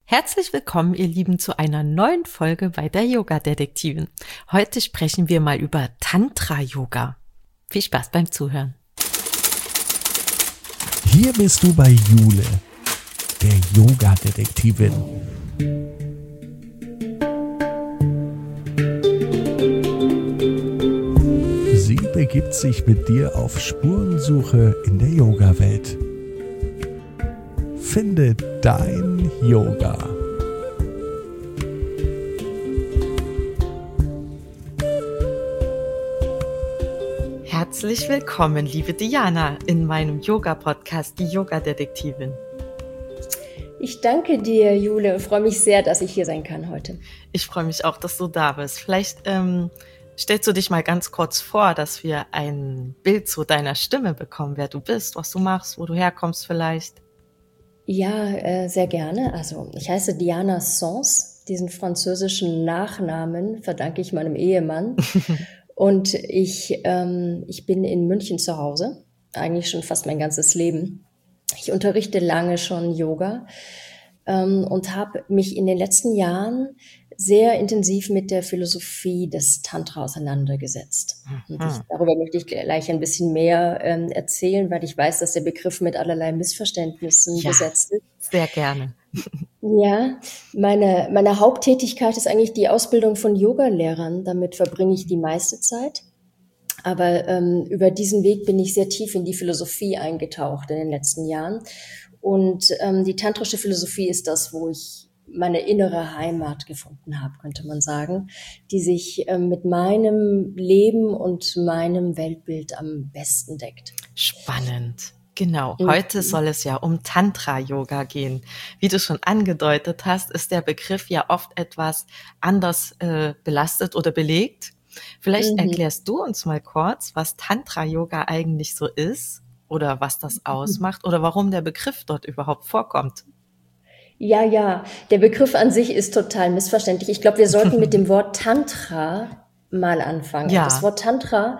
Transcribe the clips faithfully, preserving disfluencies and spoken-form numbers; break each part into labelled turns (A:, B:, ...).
A: Herzlich willkommen, ihr Lieben, zu einer neuen Folge bei der Yoga-Detektivin. Heute sprechen wir mal über Tantra-Yoga. Viel Spaß beim Zuhören.
B: Hier bist du bei Jule, der Yoga-Detektivin. Sie begibt sich mit dir auf Spurensuche in der Yoga-Welt. Finde dein Yoga.
A: Herzlich willkommen, liebe Diana, in meinem Yoga-Podcast, die Yoga-Detektivin.
C: Ich danke dir, Jule, und freue mich sehr, dass ich hier sein kann heute.
A: Ich freue mich auch, dass du da bist. Vielleicht ähm, stellst du dich mal ganz kurz vor, dass wir ein Bild zu deiner Stimme bekommen, wer du bist, was du machst, wo du herkommst vielleicht.
C: Ja, äh, sehr gerne. Also ich heiße Diana Sens. Diesen französischen Nachnamen verdanke ich meinem Ehemann. Und ich, ähm, ich bin in München zu Hause, eigentlich schon fast mein ganzes Leben. Ich unterrichte lange schon Yoga ähm, und habe mich in den letzten Jahren sehr intensiv mit der Philosophie des Tantra auseinandergesetzt. Und ich, darüber möchte ich gleich ein bisschen mehr ähm, erzählen, weil ich weiß, dass der Begriff mit allerlei Missverständnissen
A: Ja,
C: besetzt ist.
A: Sehr gerne.
C: Ja, meine, meine Haupttätigkeit ist eigentlich die Ausbildung von Yogalehrern. Damit verbringe ich die meiste Zeit. Aber ähm, über diesen Weg bin ich sehr tief in die Philosophie eingetaucht in den letzten Jahren. Und ähm, die tantrische Philosophie ist das, wo ich meine innere Heimat gefunden habe, könnte man sagen, die sich ähm, mit meinem Leben und meinem Weltbild am besten deckt.
A: Spannend. Genau, heute soll es ja um Tantra-Yoga gehen. Wie du schon angedeutet hast, ist der Begriff ja oft etwas anders äh, belastet oder belegt. Vielleicht
C: Mhm.
A: erklärst du uns mal kurz, was Tantra-Yoga eigentlich so ist oder was das ausmacht oder warum der Begriff dort überhaupt vorkommt.
C: Ja, ja, der Begriff an sich ist total missverständlich. Ich glaube, wir sollten mit dem Wort Tantra mal anfangen.
A: Ja.
C: Das Wort Tantra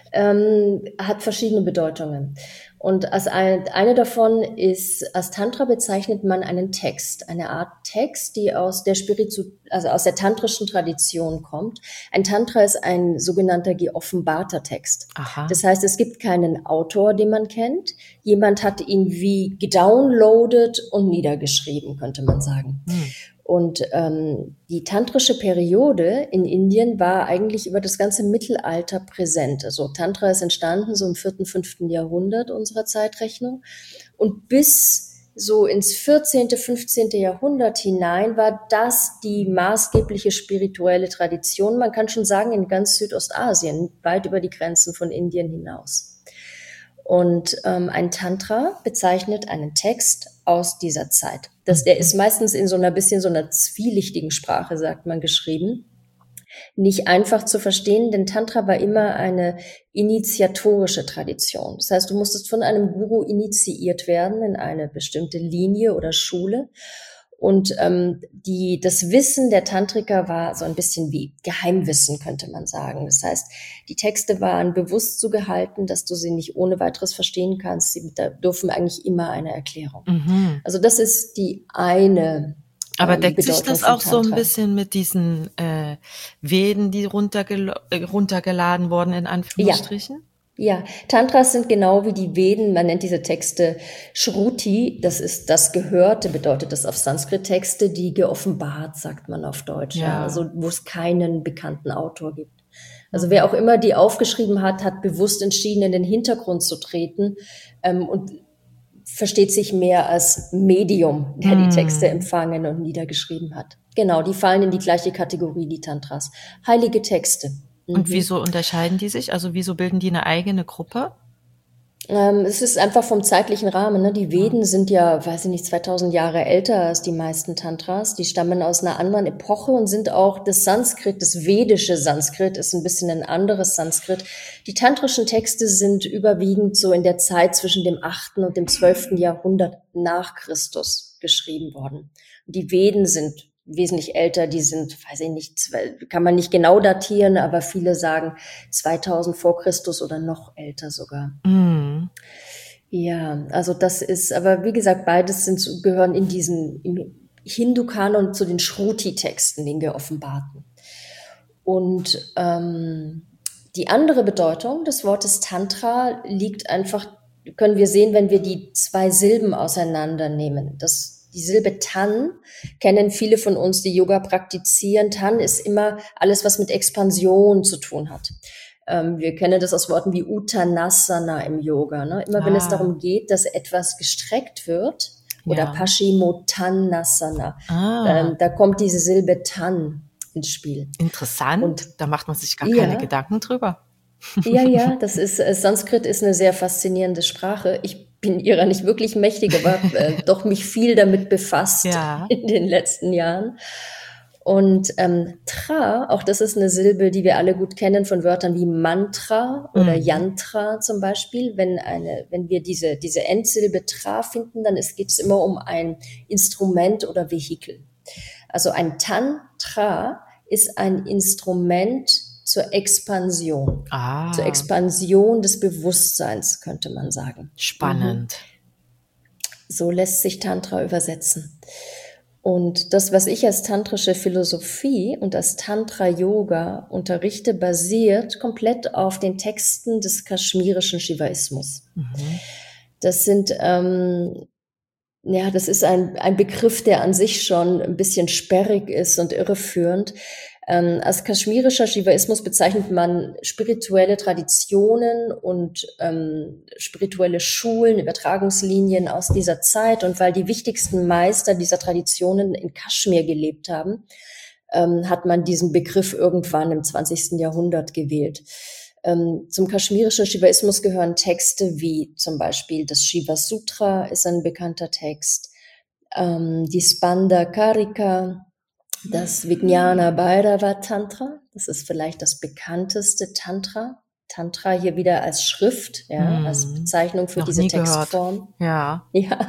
C: ähm, hat verschiedene Bedeutungen. Und als ein, eine davon ist, als Tantra bezeichnet man einen Text, eine Art Text, die aus der Spiritu, also aus der tantrischen Tradition kommt. Ein Tantra ist ein sogenannter geoffenbarter Text.
A: Aha.
C: Das heißt, es gibt keinen Autor, den man kennt. Jemand hat ihn wie gedownloadet und niedergeschrieben, könnte man sagen. Hm. Und ähm, die tantrische Periode in Indien war eigentlich über das ganze Mittelalter präsent. Also Tantra ist entstanden so im vierten, fünften Jahrhundert unserer Zeitrechnung. Und bis so ins vierzehnte, fünfzehnte Jahrhundert hinein war das die maßgebliche spirituelle Tradition. Man kann schon sagen, in ganz Südostasien, weit über die Grenzen von Indien hinaus. Und ähm, ein Tantra bezeichnet einen Text aus dieser Zeit. Das, der ist meistens in so einer bisschen so einer zwielichtigen Sprache, sagt man, geschrieben. Nicht einfach zu verstehen, denn Tantra war immer eine initiatorische Tradition. Das heißt, du musstest von einem Guru initiiert werden in eine bestimmte Linie oder Schule. Und ähm, die, das Wissen der Tantriker war so ein bisschen wie Geheimwissen, könnte man sagen. Das heißt, die Texte waren bewusst so gehalten, dass du sie nicht ohne weiteres verstehen kannst. Sie bedürfen eigentlich immer einer Erklärung. Mhm. Also das ist die eine
A: Aber
C: ähm,
A: deckt sich
C: Bedeutung
A: das
C: von
A: auch so ein
C: Tantra.
A: bisschen mit diesen äh, Veden, die runtergel- äh, runtergeladen wurden, in Anführungsstrichen?
C: Ja. Ja, Tantras sind genau wie die Veden, man nennt diese Texte Shruti, das ist das Gehörte, bedeutet das auf Sanskrit, Texte, die geoffenbart, sagt man auf Deutsch, ja. Ja, also wo es keinen bekannten Autor gibt. Also wer auch immer die aufgeschrieben hat, hat bewusst entschieden, in den Hintergrund zu treten ähm, und versteht sich mehr als Medium, der die Texte empfangen und niedergeschrieben hat. Genau, die fallen in die gleiche Kategorie, die Tantras. Heilige Texte.
A: Und wieso unterscheiden die sich? Also wieso bilden die eine eigene Gruppe?
C: Ähm, es ist einfach vom zeitlichen Rahmen. Ne? Die Veden ja. sind ja, weiß ich nicht, zweitausend Jahre älter als die meisten Tantras. Die stammen aus einer anderen Epoche und sind auch das Sanskrit, das vedische Sanskrit ist ein bisschen ein anderes Sanskrit. Die tantrischen Texte sind überwiegend so in der Zeit zwischen dem achten und dem zwölften Jahrhundert nach Christus geschrieben worden. Und die Veden sind wesentlich älter, die sind, weiß ich nicht, kann man nicht genau datieren, aber viele sagen zweitausend vor Christus oder noch älter sogar. Mm. Ja, also das ist, aber wie gesagt, beides sind, gehören in diesen, Hindu-Kanon zu den Shruti-Texten, den wir offenbarten. Und ähm, die andere Bedeutung des Wortes Tantra liegt einfach, können wir sehen, wenn wir die zwei Silben auseinandernehmen. Das, die Silbe Tan kennen viele von uns, die Yoga praktizieren. Tan ist immer alles, was mit Expansion zu tun hat. Ähm, wir kennen das aus Worten wie Uttanasana im Yoga. Ne? Immer ah. wenn es darum geht, dass etwas gestreckt wird, oder ja. Paschimottanasana, ah. ähm, da kommt diese Silbe Tan ins Spiel.
A: Interessant, und da macht man sich gar ja, keine Gedanken drüber.
C: Ja, ja, das ist, äh, Sanskrit ist eine sehr faszinierende Sprache. Ich bin ihrer nicht wirklich mächtig, aber äh, doch mich viel damit befasst ja. in den letzten Jahren. Und ähm, Tra, auch das ist eine Silbe, die wir alle gut kennen von Wörtern wie Mantra oder mhm. Yantra zum Beispiel. Wenn eine, wenn wir diese, diese Endsilbe Tra finden, dann geht es immer um ein Instrument oder Vehikel. Also ein Tantra ist ein Instrument zur Expansion, ah. zur Expansion des Bewusstseins, könnte man sagen.
A: Spannend.
C: Mhm. So lässt sich Tantra übersetzen. Und das, was ich als tantrische Philosophie und als Tantra-Yoga unterrichte, basiert komplett auf den Texten des kaschmirischen Shivaismus. Mhm. Das sind ähm, Ja, das ist ein, ein Begriff, der an sich schon ein bisschen sperrig ist und irreführend. Ähm, als kaschmirischer Shivaismus bezeichnet man spirituelle Traditionen und ähm, spirituelle Schulen, Übertragungslinien aus dieser Zeit. Und weil die wichtigsten Meister dieser Traditionen in Kaschmir gelebt haben, ähm, hat man diesen Begriff irgendwann im zwanzigsten Jahrhundert gewählt. Ähm, zum kaschmirischen Shivaismus gehören Texte wie zum Beispiel das Shiva Sutra ist ein bekannter Text, ähm, die Spanda Karika, das Vijnana Bhairava Tantra, das ist vielleicht das bekannteste Tantra. Tantra hier wieder als Schrift, ja, hm. als Bezeichnung für
A: Noch
C: diese
A: nie
C: Textform.
A: Gehört. Ja.
C: Ja.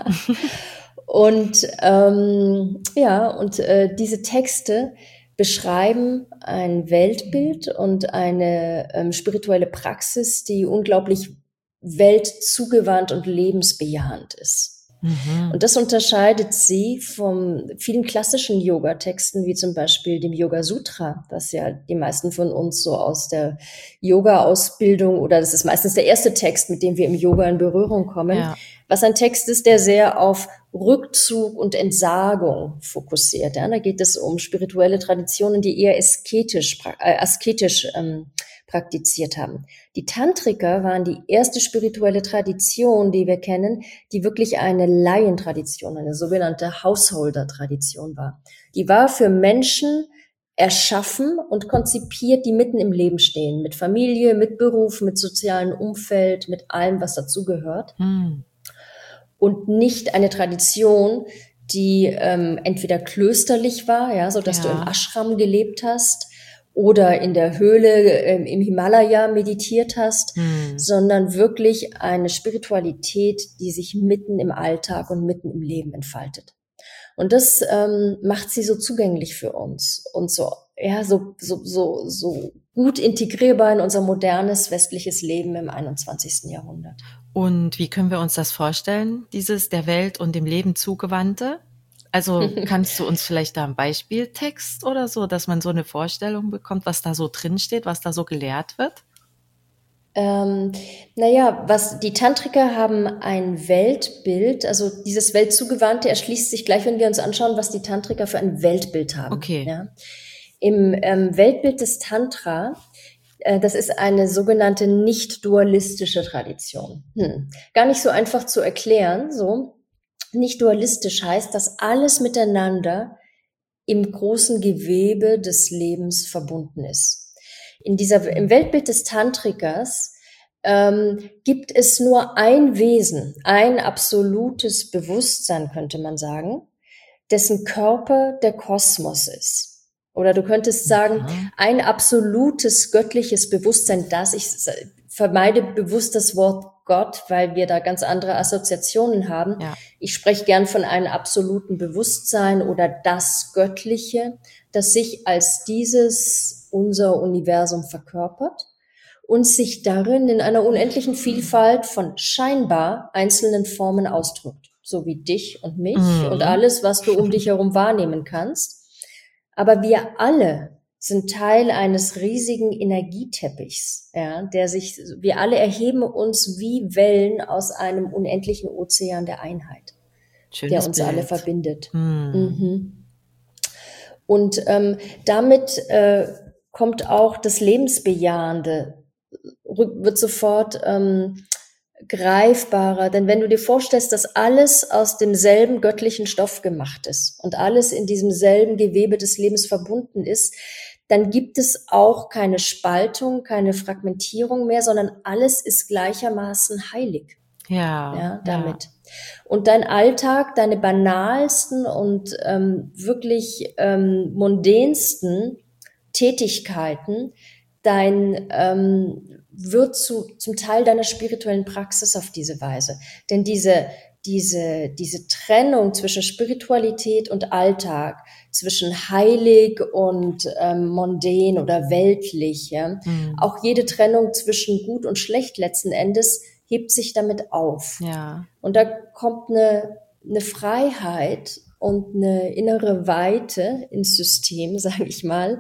C: Und ähm, ja, und äh, diese Texte beschreiben ein Weltbild und eine ähm, spirituelle Praxis, die unglaublich weltzugewandt und lebensbejahend ist. Mhm. Und das unterscheidet sie von vielen klassischen Yoga-Texten, wie zum Beispiel dem Yoga Sutra, das ja die meisten von uns so aus der Yoga-Ausbildung, oder das ist meistens der erste Text, mit dem wir im Yoga in Berührung kommen, ja. was ein Text ist, der sehr auf Rückzug und Entsagung fokussiert. Ja, da geht es um spirituelle Traditionen, die eher asketisch, äh, asketisch ähm, praktiziert haben. Die Tantriker waren die erste spirituelle Tradition, die wir kennen, die wirklich eine Laientradition, eine sogenannte Householder-Tradition war. Die war für Menschen erschaffen und konzipiert, die mitten im Leben stehen, mit Familie, mit Beruf, mit sozialem Umfeld, mit allem, was dazugehört. Hm. Und nicht eine Tradition, die ähm, entweder klösterlich war, ja, so dass ja. du im Ashram gelebt hast, oder in der Höhle ähm, im Himalaya meditiert hast, hm. sondern wirklich eine Spiritualität, die sich mitten im Alltag und mitten im Leben entfaltet. Und das ähm, macht sie so zugänglich für uns und so ja so so so so gut integrierbar in unser modernes westliches Leben im einundzwanzigsten Jahrhundert.
A: Und wie können wir uns das vorstellen, dieses der Welt und dem Leben zugewandte? Also kannst du uns vielleicht da einen Beispieltext oder so, dass man so eine Vorstellung bekommt, was da so drin steht, was da so gelehrt wird?
C: Ähm, naja, was die Tantriker haben ein Weltbild, also dieses Weltzugewandte erschließt sich gleich, wenn wir uns anschauen, was die Tantriker für ein Weltbild haben.
A: Okay.
C: Ja. Im ähm, Weltbild des Tantra, äh, das ist eine sogenannte nicht-dualistische Tradition. Hm. Gar nicht so einfach zu erklären, so. Nicht dualistisch heißt, dass alles miteinander im großen Gewebe des Lebens verbunden ist. In dieser, im Weltbild des Tantrikers ähm, gibt es nur ein Wesen, ein absolutes Bewusstsein, könnte man sagen, dessen Körper der Kosmos ist. Oder du könntest sagen, mhm. ein absolutes göttliches Bewusstsein, das ich vermeide bewusst das Wort Gott, weil wir da ganz andere Assoziationen haben. Ja. Ich spreche gern von einem absoluten Bewusstsein oder das Göttliche, das sich als dieses unser Universum verkörpert und sich darin in einer unendlichen Vielfalt von scheinbar einzelnen Formen ausdrückt. so wie dich und mich
A: Mhm.
C: und alles, was du um dich herum wahrnehmen kannst. Aber wir alle sind Teil eines riesigen Energieteppichs, ja, der sich, wir alle erheben uns wie Wellen aus einem unendlichen Ozean der Einheit, der
A: Schönes
C: uns alle
A: Bild.
C: verbindet.
A: Mhm.
C: Mhm. Und ähm, damit äh, kommt auch das Lebensbejahende, rück- wird sofort ähm, greifbarer. Denn wenn du dir vorstellst, dass alles aus demselben göttlichen Stoff gemacht ist und alles in diesem selben Gewebe des Lebens verbunden ist, dann gibt es auch keine Spaltung, keine Fragmentierung mehr, sondern alles ist gleichermaßen heilig.
A: Ja,
C: Ja, damit. Und dein Alltag, deine banalsten und ähm, wirklich ähm, mundänsten Tätigkeiten, dein ähm, wird zu, zum Teil deiner spirituellen Praxis auf diese Weise. Denn diese, diese, diese Trennung zwischen Spiritualität und Alltag, zwischen heilig und ähm, mondän oder weltlich, ja,
A: Mhm.
C: auch jede Trennung zwischen gut und schlecht letzten Endes hebt sich damit auf.
A: Ja.
C: Und da kommt eine, eine Freiheit und eine innere Weite ins System, sage ich mal,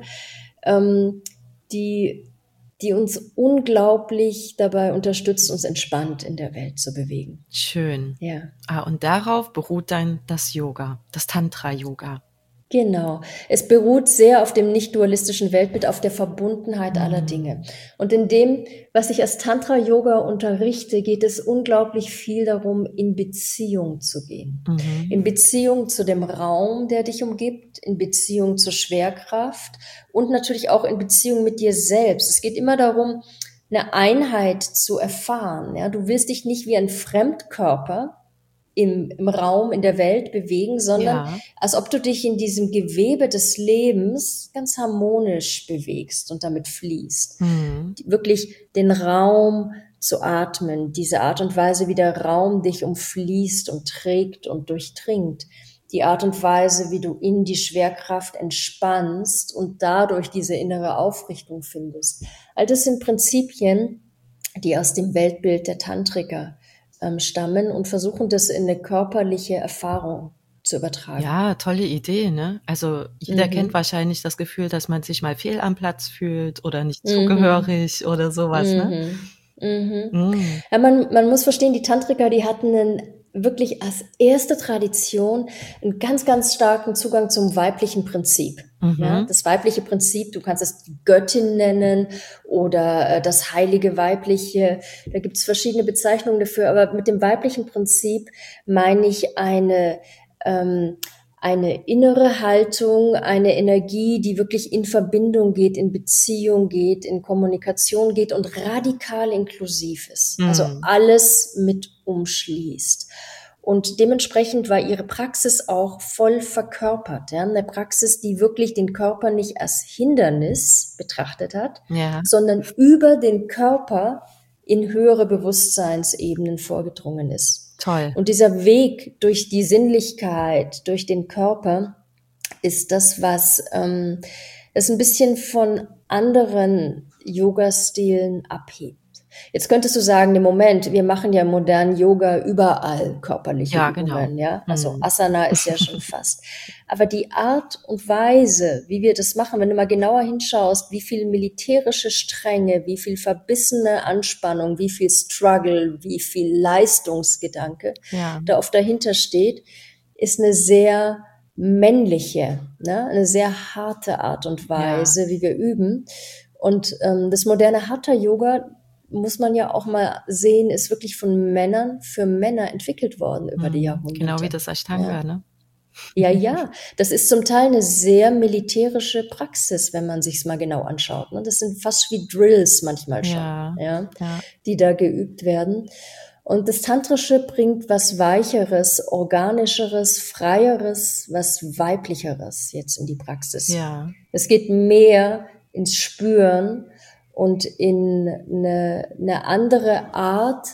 C: ähm, die, die uns unglaublich dabei unterstützt, uns entspannt in der Welt zu bewegen.
A: Schön.
C: Ja.
A: Ah, und darauf beruht dann das Yoga, das Tantra-Yoga.
C: Genau. Es beruht sehr auf dem nicht-dualistischen Weltbild, auf der Verbundenheit aller
A: Mhm.
C: Dinge. Und in dem, was ich als Tantra-Yoga unterrichte, geht es unglaublich viel darum, in Beziehung zu gehen.
A: Mhm.
C: In Beziehung zu dem Raum, der dich umgibt, in Beziehung zur Schwerkraft und natürlich auch in Beziehung mit dir selbst. Es geht immer darum, eine Einheit zu erfahren. Ja, du willst dich nicht wie ein Fremdkörper im, im Raum, in der Welt bewegen, sondern
A: Ja.
C: als ob du dich in diesem Gewebe des Lebens ganz harmonisch bewegst und damit fließt.
A: Mhm.
C: Wirklich den Raum zu atmen, diese Art und Weise, wie der Raum dich umfließt und trägt und durchdringt. Die Art und Weise, wie du in die Schwerkraft entspannst und dadurch diese innere Aufrichtung findest. All das sind Prinzipien, die aus dem Weltbild der Tantriker ähm, stammen und versuchen, das in eine körperliche Erfahrung zu übertragen.
A: Ja, tolle Idee, ne? Also jeder
C: Mhm.
A: kennt wahrscheinlich das Gefühl, dass man sich mal fehl am Platz fühlt oder nicht
C: Mhm.
A: zugehörig oder sowas, ne?
C: Mhm. Mhm.
A: Mhm.
C: Ja, man, man muss verstehen, die Tantriker, die hatten einen, wirklich als erste Tradition einen ganz, ganz starken Zugang zum weiblichen Prinzip.
A: Mhm.
C: Ja, das weibliche Prinzip, du kannst es die Göttin nennen oder äh, das heilige Weibliche. Da gibt es verschiedene Bezeichnungen dafür, aber mit dem weiblichen Prinzip meine ich eine ähm, eine innere Haltung, eine Energie, die wirklich in Verbindung geht, in Beziehung geht, in Kommunikation geht und radikal inklusiv ist. Also
A: Mhm.
C: alles mit umschließt. Und dementsprechend war ihre Praxis auch voll verkörpert. Ja? Eine Praxis, die wirklich den Körper nicht als Hindernis betrachtet hat,
A: Ja.
C: sondern über den Körper in höhere Bewusstseinsebenen vorgedrungen ist.
A: Toll.
C: Und dieser Weg durch die Sinnlichkeit, durch den Körper, ist das, was ähm, es ein bisschen von anderen Yoga-Stilen abhebt. Jetzt könntest du sagen, im Moment, wir machen ja modernen Yoga überall körperliche
A: Ja,
C: Übungen,
A: genau.
C: ja. Also
A: Mhm.
C: Asana ist ja schon fast. Aber die Art und Weise, wie wir das machen, wenn du mal genauer hinschaust, wie viel militärische Strenge, wie viel verbissene Anspannung, wie viel Struggle, wie viel Leistungsgedanke
A: Ja.
C: da oft dahinter steht, ist eine sehr männliche, ne? Eine sehr harte Art und Weise,
A: Ja.
C: wie wir üben. Und ähm, das moderne Hatha-Yoga, muss man ja auch mal sehen, ist wirklich von Männern für Männer entwickelt worden über die
A: Mhm.
C: Jahrhunderte.
A: Genau wie das Ashtanga,
C: Ja.
A: ne?
C: Ja, ja, das ist zum Teil eine sehr militärische Praxis, wenn man sich's mal genau anschaut. Ne? Das sind fast wie Drills manchmal schon,
A: Ja.
C: ja,
A: Ja.
C: die da geübt werden. Und das Tantrische bringt was Weicheres, Organischeres, Freieres, was Weiblicheres jetzt in die Praxis.
A: Ja.
C: Es geht mehr ins Spüren und in eine, eine andere Art,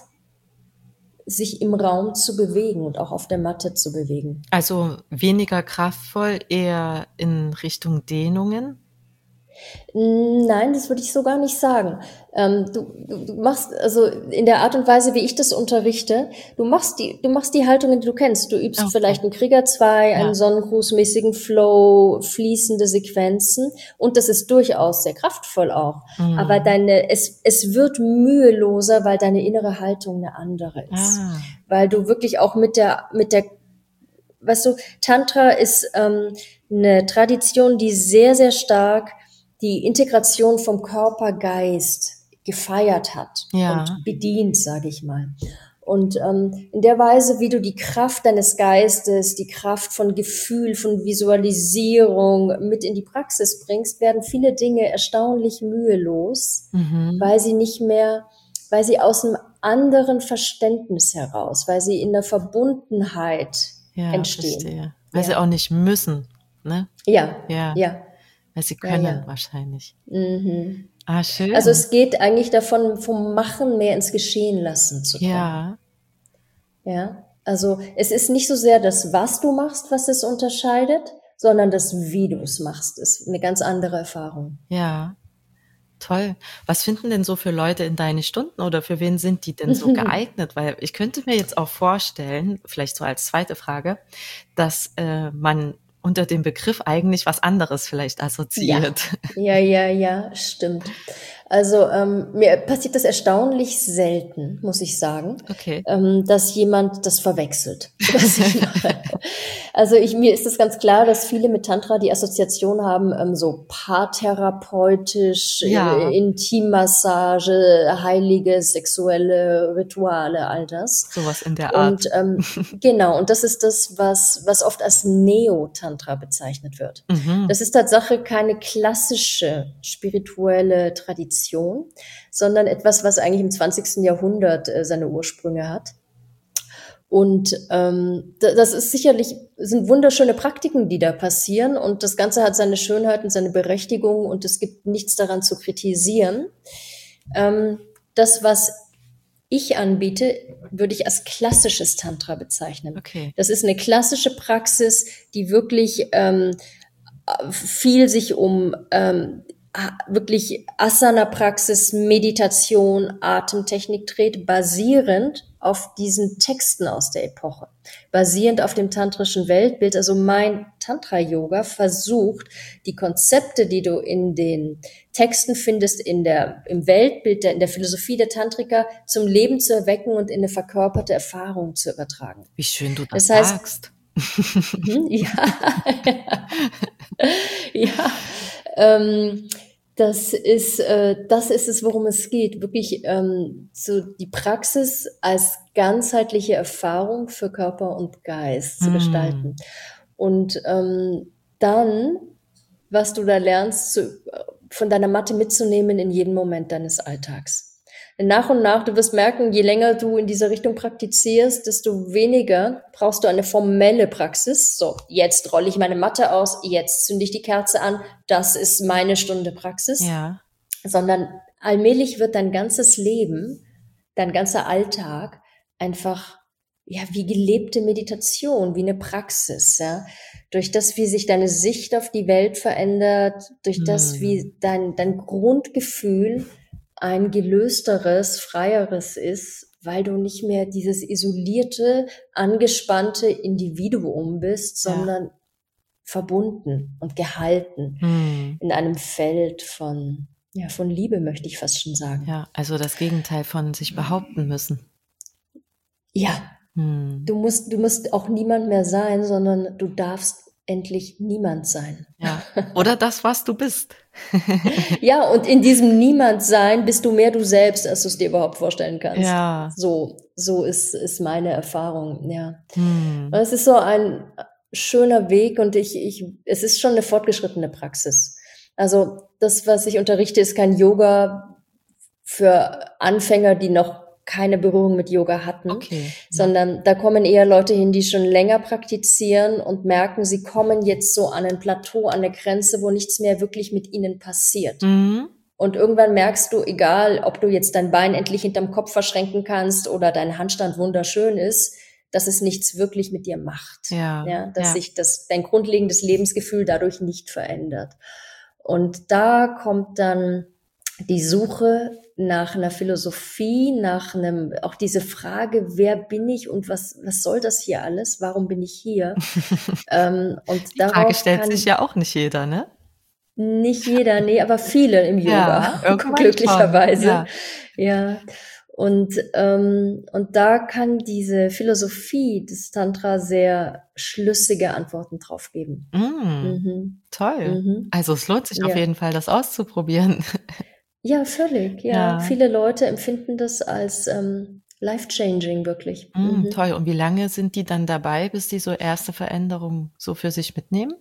C: sich im Raum zu bewegen und auch auf der Matte zu bewegen.
A: Also weniger kraftvoll, eher in Richtung Dehnungen?
C: Nein, das würde ich so gar nicht sagen. Ähm, du, du, du machst, also in der Art und Weise, wie ich das unterrichte, du machst die, du machst die Haltungen, die du kennst. Du übst
A: Okay.
C: vielleicht einen Krieger zwei, einen
A: Ja.
C: Sonnengrußmäßigen Flow, fließende Sequenzen, und das ist durchaus sehr kraftvoll auch.
A: Mhm.
C: Aber deine, es, es wird müheloser, weil deine innere Haltung eine andere ist.
A: Ah.
C: Weil du wirklich auch mit der, mit der, weißt du, Tantra ist ähm, eine Tradition, die sehr, sehr stark die Integration vom Körper-Geist gefeiert hat
A: Ja.
C: und bedient, sage ich mal. Und ähm, in der Weise, wie du die Kraft deines Geistes, die Kraft von Gefühl, von Visualisierung mit in die Praxis bringst, werden viele Dinge erstaunlich mühelos,
A: Mhm.
C: weil sie nicht mehr, weil sie aus einem anderen Verständnis heraus, weil sie in der Verbundenheit
A: Ja,
C: entstehen.
A: verstehe. Weil
C: Ja.
A: sie auch nicht müssen, ne?
C: Ja,
A: Ja.
C: ja.
A: Weil sie
C: Ja,
A: können
C: ja.
A: wahrscheinlich.
C: Mhm.
A: Ah, schön.
C: Also es geht eigentlich davon, vom Machen mehr ins Geschehen lassen zu kommen.
A: Ja.
C: Ja. Also es ist nicht so sehr das, was du machst, was es unterscheidet, sondern das, wie du es machst, ist eine ganz andere Erfahrung.
A: Ja. Toll. Was finden denn so für Leute in deine Stunden oder für wen sind die denn so geeignet? Weil ich könnte mir jetzt auch vorstellen, vielleicht so als zweite Frage, dass äh, man unter dem Begriff eigentlich was anderes vielleicht assoziiert.
C: Ja, ja, ja, stimmt. Also ähm, mir passiert das erstaunlich selten, muss ich sagen,
A: Okay.
C: ähm, dass jemand das verwechselt, was ich mache. Also ich, mir ist es ganz klar, dass viele mit Tantra die Assoziation haben, ähm, so paartherapeutisch,
A: Ja.
C: äh, Intimmassage, heilige sexuelle Rituale, all das.
A: Sowas in der Art.
C: Und ähm, genau, und das ist das, was, was oft als Neo-Tantra bezeichnet wird.
A: Mhm.
C: Das ist Tatsache keine klassische spirituelle Tradition, sondern etwas, was eigentlich im zwanzigsten Jahrhundert äh, seine Ursprünge hat. Und ähm, das ist sicherlich, sind wunderschöne Praktiken, die da passieren, und das Ganze hat seine Schönheit und seine Berechtigung, und es gibt nichts daran zu kritisieren. Ähm, das, was ich anbiete, würde ich als klassisches Tantra bezeichnen.
A: Okay.
C: Das ist eine klassische Praxis, die wirklich ähm, viel sich um ähm, wirklich Asana-Praxis, Meditation, Atemtechnik dreht, basierend auf diesen Texten aus der Epoche, basierend auf dem tantrischen Weltbild. Also mein Tantra-Yoga versucht, die Konzepte, die du in den Texten findest, in der, im Weltbild, der, in der Philosophie der Tantriker, zum Leben zu erwecken und in eine verkörperte Erfahrung zu übertragen.
A: Wie schön du das,
C: Das heißt,
A: sagst.
C: ja, ja, ähm, das ist, äh, das ist es, worum es geht. Wirklich ähm, so die Praxis als ganzheitliche Erfahrung für Körper und Geist zu
A: Hm.
C: gestalten. Und ähm, dann, was du da lernst, zu, von deiner Matte mitzunehmen in jeden Moment deines Alltags. Denn nach und nach, du wirst merken, je länger du in dieser Richtung praktizierst, desto weniger brauchst du eine formelle Praxis. So, jetzt rolle ich meine Matte aus, jetzt zünde ich die Kerze an, das ist meine Stunde Praxis.
A: Ja.
C: Sondern allmählich wird dein ganzes Leben, dein ganzer Alltag einfach, ja, wie gelebte Meditation, wie eine Praxis, ja. Durch das, wie sich deine Sicht auf die Welt verändert, durch
A: Hm.
C: das, wie dein, dein Grundgefühl ein gelösteres, freieres ist, weil du nicht mehr dieses isolierte, angespannte Individuum bist,
A: Ja.
C: sondern verbunden und gehalten
A: Hm.
C: in einem Feld von, ja, von Liebe, möchte ich fast schon sagen.
A: Ja, also das Gegenteil von sich behaupten müssen.
C: Ja,
A: Hm.
C: du musst, du musst auch niemand mehr sein, sondern du darfst endlich niemand sein.
A: Ja. Oder das, was du bist.
C: Ja, und in diesem Niemand-Sein bist du mehr du selbst, als du es dir überhaupt vorstellen kannst.
A: Ja.
C: So, so ist, ist meine Erfahrung, ja.
A: Hm.
C: Und es ist so ein schöner Weg, und ich, ich, es ist schon eine fortgeschrittene Praxis. Also das, was ich unterrichte, ist kein Yoga für Anfänger, die noch keine Berührung mit Yoga hatten,
A: Okay. Ja.
C: sondern da kommen eher Leute hin, die schon länger praktizieren und merken, sie kommen jetzt so an ein Plateau, an eine Grenze, wo nichts mehr wirklich mit ihnen passiert.
A: Mhm.
C: Und irgendwann merkst du, egal, ob du jetzt dein Bein endlich hinterm Kopf verschränken kannst oder dein Handstand wunderschön ist, dass es nichts wirklich mit dir macht.
A: Ja.
C: Ja, dass
A: Ja.
C: sich das, dein grundlegendes Lebensgefühl dadurch nicht verändert. Und da kommt dann die Suche nach einer Philosophie, nach einem, auch diese Frage, wer bin ich und was, was soll das hier alles? Warum bin ich hier? ähm, und
A: Die
C: darauf
A: Frage stellt
C: kann
A: sich ja auch nicht jeder, ne?
C: nicht jeder, nee, aber viele im Yoga,
A: Ja, irgendwann
C: glücklicherweise.
A: schon, ja.
C: Ja. Und, ähm, und da kann diese Philosophie des Tantra sehr schlüssige Antworten drauf geben.
A: Mm,
C: Mhm.
A: toll.
C: Mhm.
A: Also es lohnt sich auf
C: Ja.
A: jeden Fall, das auszuprobieren.
C: Ja, völlig, ja.
A: Ja.
C: Viele Leute empfinden das als ähm, life-changing, wirklich.
A: Mm,
C: Mhm.
A: toll. Und wie lange sind die dann dabei, bis die so erste Veränderungen so für sich mitnehmen?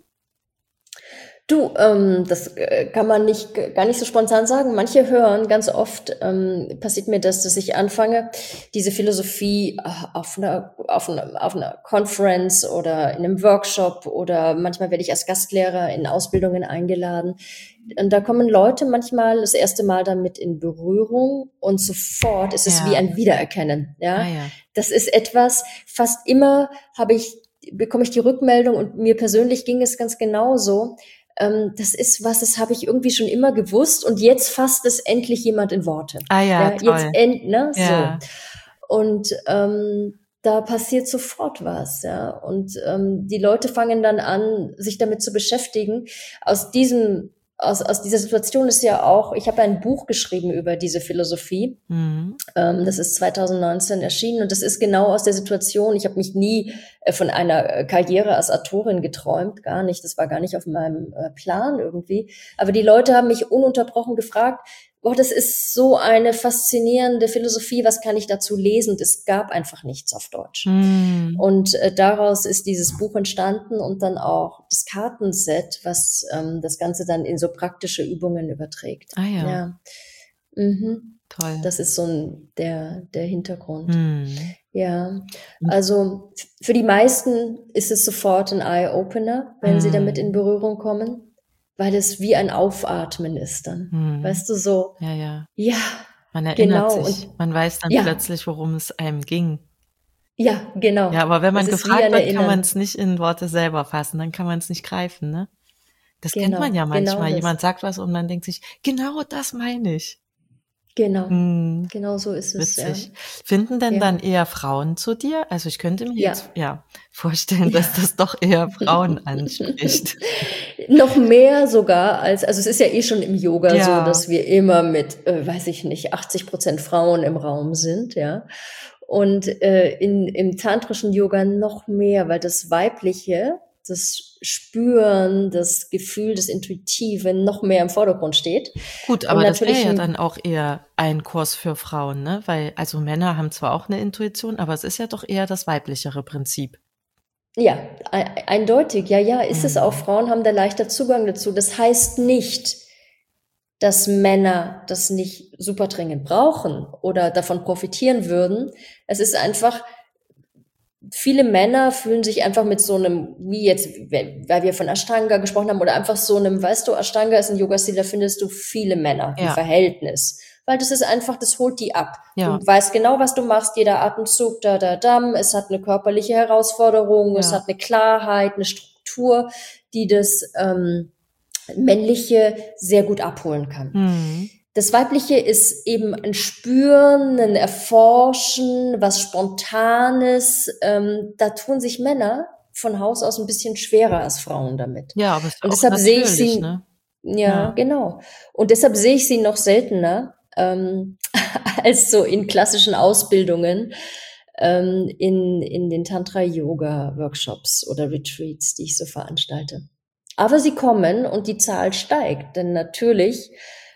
C: Du, ähm, das äh, kann man nicht gar nicht so spontan sagen. Manche hören, ganz oft ähm, passiert mir das, dass ich anfange, diese Philosophie äh, auf einer auf einer auf einer Conference oder in einem Workshop oder manchmal werde ich als Gastlehrer in Ausbildungen eingeladen. Und da kommen Leute manchmal das erste Mal damit in Berührung und sofort ist es
A: Ja.
C: wie ein Wiedererkennen. Ja,
A: Ah ja.
C: das ist etwas. Fast immer habe ich bekomme ich die Rückmeldung und mir persönlich ging es ganz genauso. Ähm, das ist was, das habe ich irgendwie schon immer gewusst und jetzt fasst es endlich jemand in Worte.
A: Ah ja,
C: ja jetzt
A: toll.
C: end, ne,
A: Ja.
C: so. Und ähm, da passiert sofort was, ja. Und ähm, die Leute fangen dann an, sich damit zu beschäftigen. Aus diesem Aus, aus dieser Situation ist ja auch, ich habe ein Buch geschrieben über diese Philosophie.
A: Mhm.
C: Ähm, das ist zwanzig neunzehn erschienen und das ist genau aus der Situation. Ich habe mich nie äh, von einer Karriere als Autorin geträumt, gar nicht. Das war gar nicht auf meinem äh, Plan irgendwie. Aber die Leute haben mich ununterbrochen gefragt, boah, das ist so eine faszinierende Philosophie, was kann ich dazu lesen? Und es gab einfach nichts auf Deutsch.
A: Mhm.
C: Und äh, daraus ist dieses Buch entstanden und dann auch das Kartenset, was ähm, das Ganze dann in so praktische Übungen überträgt.
A: Ah ja.
C: Ja. Mhm.
A: Toll.
C: Das ist so ein, der, der Hintergrund.
A: Mhm.
C: Ja, also f- für die meisten ist es sofort ein Eye-Opener, wenn sie
A: Mhm.
C: damit in Berührung kommen, weil es wie ein Aufatmen ist dann.
A: Mhm.
C: Weißt du, so,
A: Ja, ja.
C: ja,
A: Man erinnert
C: genau.
A: sich.
C: Und
A: Man weiß dann
C: ja,
A: plötzlich, worum es einem ging.
C: ja, genau.
A: Ja, aber wenn man
C: Das ist wie
A: gefragt
C: ein
A: wird, kann man
C: Erinnern.
A: es nicht in Worte selber fassen. Dann kann man es nicht greifen, ne? Das kennt man
C: Genau,
A: ja
C: genau
A: manchmal.
C: das.
A: Jemand sagt was und man denkt sich, genau das meine ich.
C: Genau,
A: Hm,
C: genau so ist es, ja.
A: witzig. Finden denn
C: Ja.
A: dann eher Frauen zu dir? Also ich könnte mir
C: Ja.
A: jetzt ja vorstellen, dass das doch eher Frauen anspricht.
C: Noch mehr sogar als, also es ist ja eh schon im Yoga
A: Ja.
C: so, dass wir immer mit, äh, weiß ich nicht, achtzig Prozent Frauen im Raum sind, ja. Und äh, in, im tantrischen Yoga noch mehr, weil das Weibliche, das Spüren, das Gefühl, das Intuitive noch mehr im Vordergrund steht.
A: Gut,
C: Und
A: aber das wäre
C: natürlich
A: ja
C: ein-
A: dann auch eher ein Kurs für Frauen, ne? Weil, also Männer haben zwar auch eine Intuition, aber es ist ja doch eher das weiblichere Prinzip.
C: Ja, e- eindeutig, ja, ja, ist es
A: Mhm.
C: auch. Frauen haben da leichter Zugang dazu. Das heißt nicht, dass Männer das nicht super dringend brauchen oder davon profitieren würden. Es ist einfach, viele Männer fühlen sich einfach mit so einem, wie jetzt, weil wir von Ashtanga gesprochen haben, oder einfach so einem, weißt du, Ashtanga ist ein Yoga-Stil, da findest du viele Männer im
A: Ja.
C: Verhältnis. Weil das ist einfach, das holt die ab.
A: Ja.
C: Du weißt genau, was du machst, jeder Atemzug, da, da, dam. Es hat eine körperliche Herausforderung, es
A: Ja.
C: hat eine Klarheit, eine Struktur, die das ähm, Männliche sehr gut abholen kann.
A: Mhm.
C: Das Weibliche ist eben ein Spüren, ein Erforschen, was Spontanes. Ähm, da tun sich Männer von Haus aus ein bisschen schwerer als Frauen damit.
A: Ja, aber es ist
C: Und
A: auch
C: deshalb sehe ich
A: natürlich,
C: sie,
A: ne?
C: ja,
A: Ja.
C: genau. Und deshalb sehe ich sie noch seltener ähm, als so in klassischen Ausbildungen ähm, in, in den Tantra-Yoga-Workshops oder Retreats, die ich so veranstalte. Aber sie kommen und die Zahl steigt, denn natürlich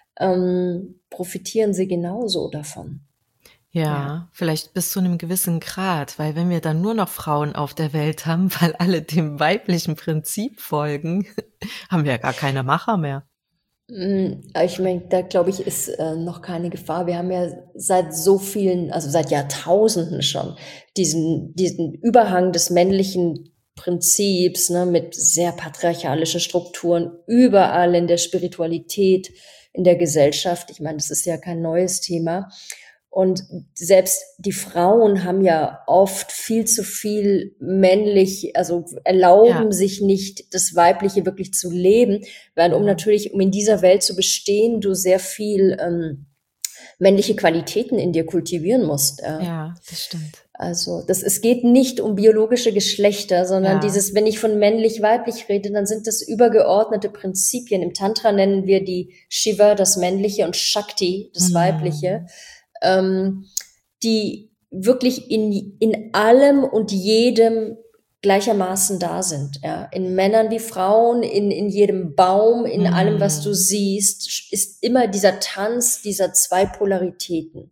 C: ähm, profitieren sie genauso davon.
A: Ja,
C: Ja.
A: vielleicht bis zu einem gewissen Grad, weil wenn wir dann nur noch Frauen auf der Welt haben, weil alle dem weiblichen Prinzip folgen, haben wir ja gar keine Macher mehr.
C: Mm, Ich meine, da glaube ich, ist äh, noch keine Gefahr. Wir haben ja seit so vielen, also seit Jahrtausenden schon, diesen, diesen Überhang des männlichen Prinzips, ne, mit sehr patriarchalischen Strukturen überall in der Spiritualität, in der Gesellschaft. Ich meine, das ist ja kein neues Thema. Und selbst die Frauen haben ja oft viel zu viel männlich, also erlauben
A: Ja.
C: sich nicht, das Weibliche wirklich zu leben, weil um
A: Ja.
C: natürlich, um in dieser Welt zu bestehen, du sehr viel ähm, männliche Qualitäten in dir kultivieren musst. Ja,
A: Ja, das stimmt.
C: Also das, es geht nicht um biologische Geschlechter, sondern
A: Ja.
C: dieses, wenn ich von männlich-weiblich rede, dann sind das übergeordnete Prinzipien. Im Tantra nennen wir die Shiva, das Männliche, und Shakti, das
A: Mhm.
C: Weibliche, ähm, die wirklich in, in allem und jedem gleichermaßen da sind. Ja? In Männern wie Frauen, in, in jedem Baum, in
A: Mhm.
C: allem, was du siehst, ist immer dieser Tanz dieser zwei Polaritäten.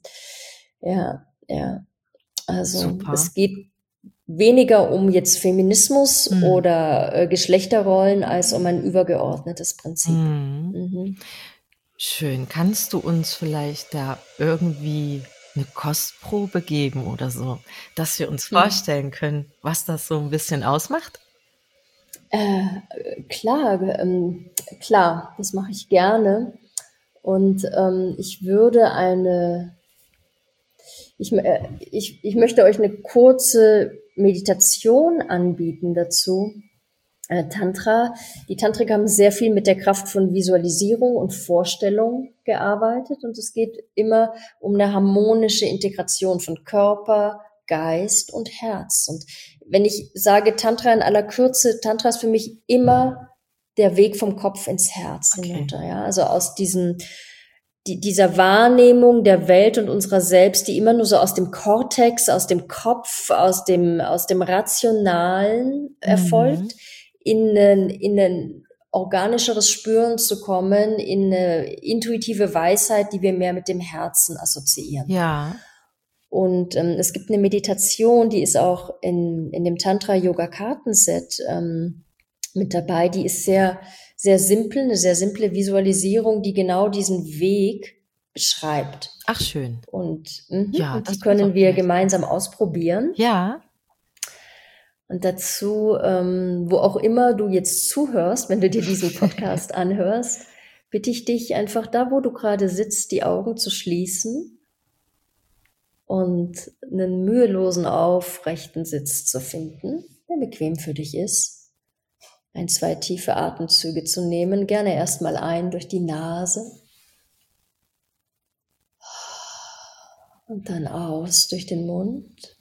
C: Ja, ja. Also
A: Super.
C: es geht weniger um jetzt Feminismus
A: Mhm.
C: oder äh, Geschlechterrollen als um ein übergeordnetes Prinzip.
A: Mhm.
C: Mhm.
A: Schön. Kannst du uns vielleicht da irgendwie eine Kostprobe geben oder so, dass wir uns
C: Mhm.
A: vorstellen können, was das so ein bisschen ausmacht?
C: Äh, klar, ähm, klar, das mache ich gerne. Und ähm, ich würde eine, ich, äh, ich, ich möchte euch eine kurze Meditation anbieten dazu. Äh, Tantra, die Tantriker haben sehr viel mit der Kraft von Visualisierung und Vorstellung gearbeitet, und es geht immer um eine harmonische Integration von Körper, Geist und Herz. Und wenn ich sage Tantra in aller Kürze, Tantra ist für mich immer der Weg vom Kopf ins Herz
A: Okay.
C: hinunter, ja, also aus diesem die, dieser Wahrnehmung der Welt und unserer selbst, die immer nur so aus dem Kortex, aus dem Kopf, aus dem, aus dem Rationalen erfolgt,
A: Mhm.
C: in ein, in ein organischeres Spüren zu kommen, in eine intuitive Weisheit, die wir mehr mit dem Herzen assoziieren.
A: Ja.
C: Und ähm, es gibt eine Meditation, die ist auch in, in dem Tantra-Yoga-Kartenset ähm, mit dabei. Die ist sehr, sehr simpel, eine sehr simple Visualisierung, die genau diesen Weg beschreibt.
A: Ach schön.
C: Und, mhm,
A: Ja,
C: und die
A: das ist
C: können
A: auch
C: wir
A: vielleicht
C: gemeinsam ausprobieren.
A: Ja.
C: Und dazu, ähm, wo auch immer du jetzt zuhörst, wenn du dir diesen Podcast anhörst, bitte ich dich einfach da, wo du gerade sitzt, die Augen zu schließen und einen mühelosen, aufrechten Sitz zu finden, der bequem für dich ist. Ein, zwei tiefe Atemzüge zu nehmen, gerne erstmal ein durch die Nase und dann aus durch den Mund.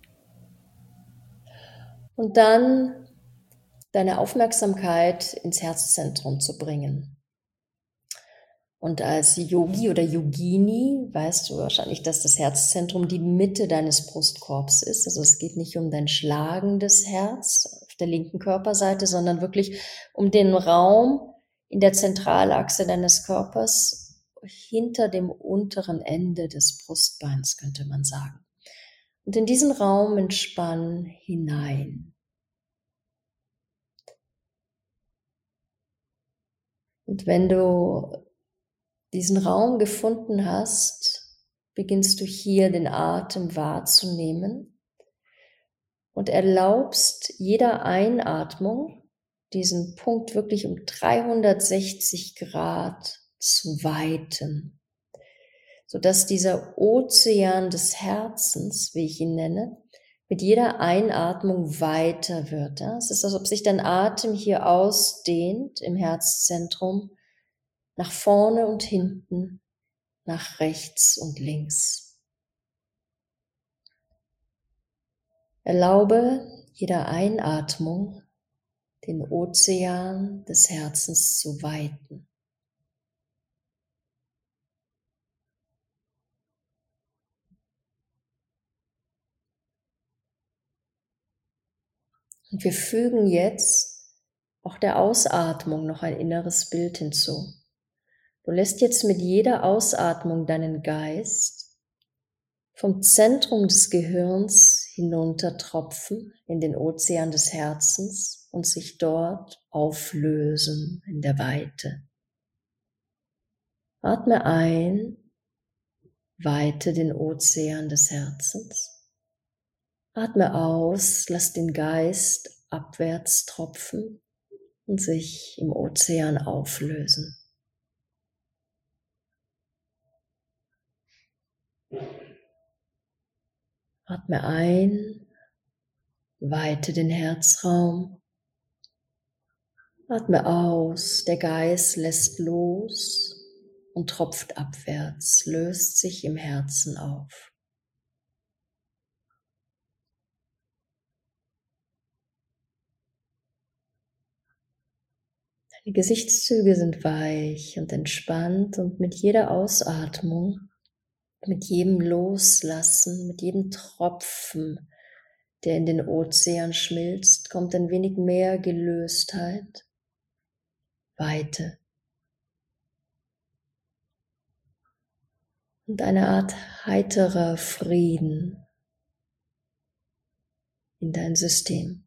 C: Und dann deine Aufmerksamkeit ins Herzzentrum zu bringen. Und als Yogi oder Yogini weißt du wahrscheinlich, dass das Herzzentrum die Mitte deines Brustkorbs ist. Also es geht nicht um dein schlagendes Herz auf der linken Körperseite, sondern wirklich um den Raum in der Zentralachse deines Körpers hinter dem unteren Ende des Brustbeins, könnte man sagen. Und in diesen Raum entspann hinein. Und wenn du diesen Raum gefunden hast, beginnst du hier den Atem wahrzunehmen und erlaubst jeder Einatmung diesen Punkt wirklich um dreihundertsechzig Grad zu weiten, sodass dieser Ozean des Herzens, wie ich ihn nenne, mit jeder Einatmung weiter wird. Ja? Es ist, als ob sich dein Atem hier ausdehnt im Herzzentrum, nach vorne und hinten, nach rechts und links. Erlaube jeder Einatmung den Ozean des Herzens zu weiten. Und wir fügen jetzt auch der Ausatmung noch ein inneres Bild hinzu. Du lässt jetzt mit jeder Ausatmung deinen Geist vom Zentrum des Gehirns hinuntertropfen in den Ozean des Herzens und sich dort auflösen in der Weite. Atme ein, weite den Ozean des Herzens. Atme aus, lass den Geist abwärts tropfen und sich im Ozean auflösen. Atme ein, weite den Herzraum. Atme aus, der Geist lässt los und tropft abwärts, löst sich im Herzen auf. Deine Gesichtszüge sind weich und entspannt und mit jeder Ausatmung, mit jedem Loslassen, mit jedem Tropfen, der in den Ozean schmilzt, kommt ein wenig mehr Gelöstheit, Weite und eine Art heiterer Frieden in dein System.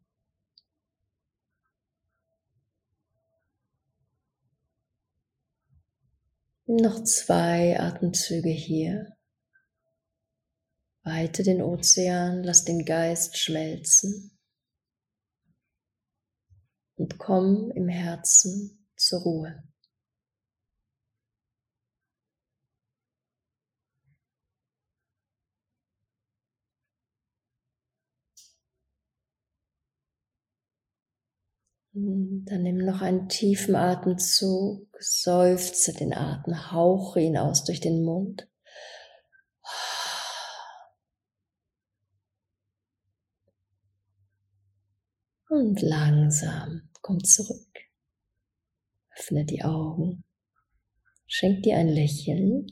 C: Nimm noch zwei Atemzüge hier. Weite den Ozean, lass den Geist schmelzen und komm im Herzen zur Ruhe. Dann nimm noch einen tiefen Atemzug, seufze den Atem, hauche ihn aus durch den Mund. Und langsam komm zurück. Öffne die Augen. Schenk dir ein Lächeln.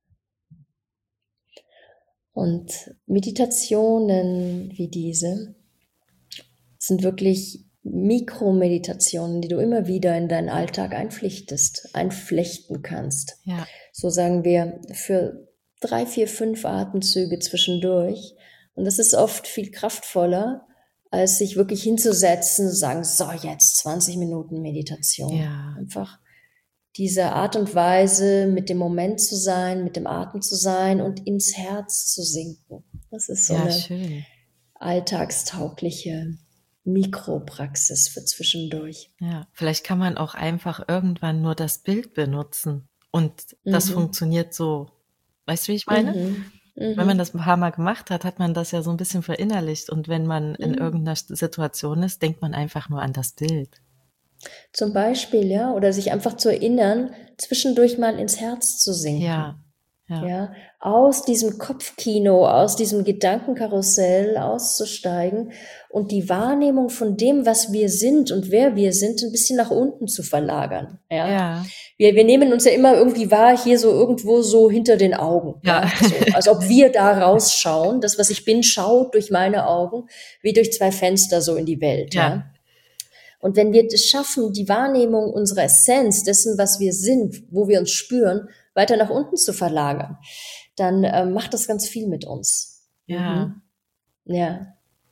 C: Und Meditationen wie diese sind wirklich Mikromeditationen, die du immer wieder in deinen Alltag einpflichtest, einflechten kannst.
A: Ja.
C: So sagen wir für drei, vier, fünf Atemzüge zwischendurch. Und das ist oft viel kraftvoller, als sich wirklich hinzusetzen und sagen, so jetzt zwanzig Minuten Meditation.
A: Ja.
C: Einfach diese Art und Weise, mit dem Moment zu sein, mit dem Atem zu sein und ins Herz zu sinken. Das ist so
A: Ja,
C: eine
A: schön.
C: alltagstaugliche Mikropraxis für zwischendurch.
A: Ja, vielleicht kann man auch einfach irgendwann nur das Bild benutzen und das
C: Mhm.
A: funktioniert so. Weißt du, wie ich meine?
C: Mhm. Mhm.
A: Wenn man das ein paar Mal gemacht hat, hat man das ja so ein bisschen verinnerlicht und wenn man in
C: Mhm.
A: irgendeiner Situation ist, denkt man einfach nur an das Bild.
C: Zum Beispiel, ja, oder sich einfach zu erinnern, zwischendurch mal ins Herz zu sinken.
A: Ja, ja,
C: Ja, aus diesem Kopfkino, aus diesem Gedankenkarussell auszusteigen und die Wahrnehmung von dem, was wir sind und wer wir sind, ein bisschen nach unten zu verlagern. Ja,
A: ja,
C: wir, wir nehmen uns ja immer irgendwie wahr, hier so irgendwo so hinter den Augen.
A: Ja.
C: Ja, so, als ob wir da rausschauen. Das, was ich bin, schaut durch meine Augen wie durch zwei Fenster so in die Welt. Ja.
A: ja,
C: Und wenn wir es schaffen, die Wahrnehmung unserer Essenz, dessen, was wir sind, wo wir uns spüren, weiter nach unten zu verlagern, dann äh, macht das ganz viel mit uns.
A: ja.
C: Mhm. Ja.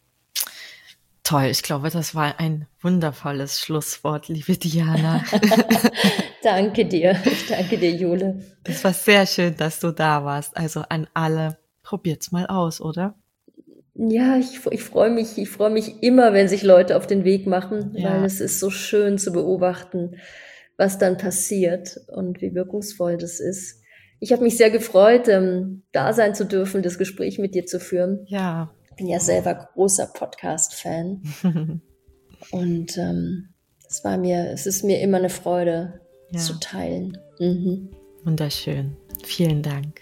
A: Toll, ich glaube, das war ein wundervolles Schlusswort, liebe Diana.
C: Danke dir. Ich danke dir, Jule.
A: Es war sehr schön, dass du da warst. Also an alle, probiert's mal aus, oder?
C: Ja, ich, ich freue mich, ich freue mich immer, wenn sich Leute auf den Weg machen,
A: Ja.
C: weil es ist so schön zu beobachten, was dann passiert und wie wirkungsvoll das ist. Ich habe mich sehr gefreut, ähm, da sein zu dürfen, das Gespräch mit dir zu führen.
A: Ja.
C: Ich bin ja selber großer Podcast-Fan und ähm, es war mir, es ist mir immer eine Freude,
A: Ja.
C: zu teilen. Mhm.
A: Wunderschön. Vielen Dank.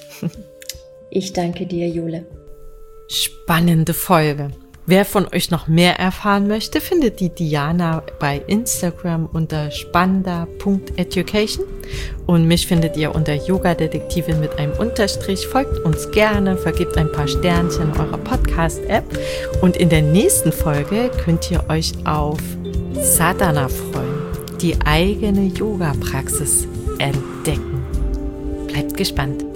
C: Ich danke dir, Jule.
A: Spannende Folge. Wer von euch noch mehr erfahren möchte, findet die Diana bei Instagram unter spannender punkt education und mich findet ihr unter Yoga-Detektive mit einem Unterstrich. Folgt uns gerne, vergebt ein paar Sternchen in eurer Podcast-App und in der nächsten Folge könnt ihr euch auf Sadhana freuen, die eigene Yoga-Praxis entdecken. Bleibt gespannt.